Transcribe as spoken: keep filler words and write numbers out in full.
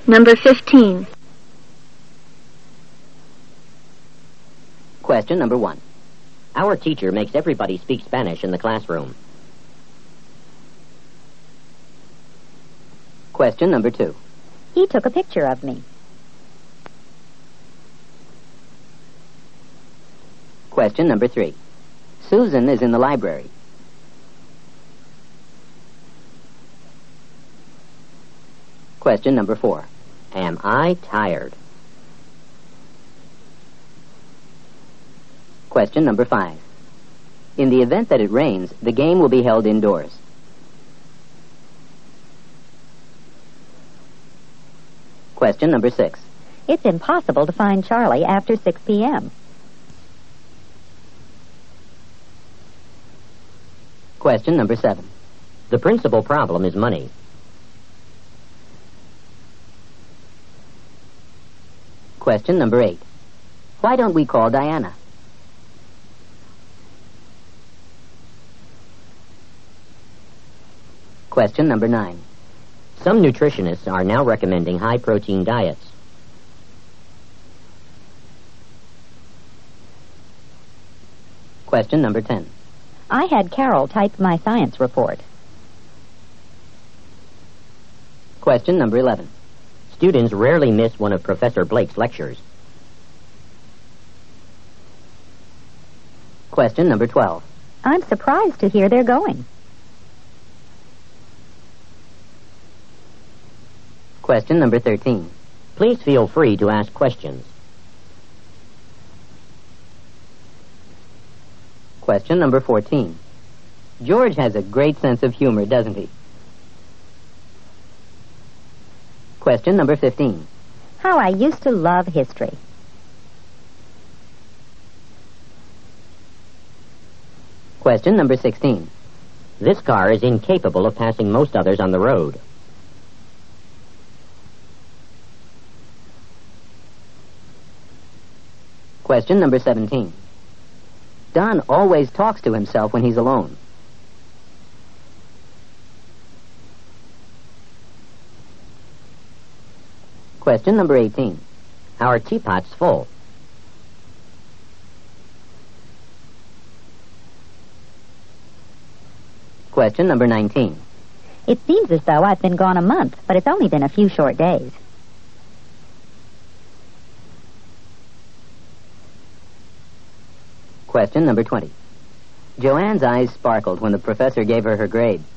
Number fifteen. Question number one. Our teacher makes everybody speak Spanish in the classroom. Question number two. He took a picture of me. Question number three. Susan is in the library. Question number four. Am I tired? Question number five. In the event that it rains, the game will be held indoors. Question number six. It's impossible to find Charlie after six p.m. Question number seven. The principal problem is money. Question number eight. Why don't we call Diana? Question number nine. Some nutritionists are now recommending high-protein diets. Question number ten. I had Carol type my science report. Question number eleven. Students rarely miss one of Professor Blake's lectures. Question number twelve. I'm surprised to hear they're going. Question number thirteen. Please feel free to ask questions. Question number fourteen. George has a great sense of humor, doesn't he? Question number fifteen. How I used to love history. Question number sixteen. This car is incapable of passing most others on the road. Question number seventeen. Don always talks to himself when he's alone. Question number eighteen. Our teapot's full. Question number nineteen. It seems as though I've been gone a month, but it's only been a few short days. Question number twenty. Joanne's eyes sparkled when the professor gave her her grade.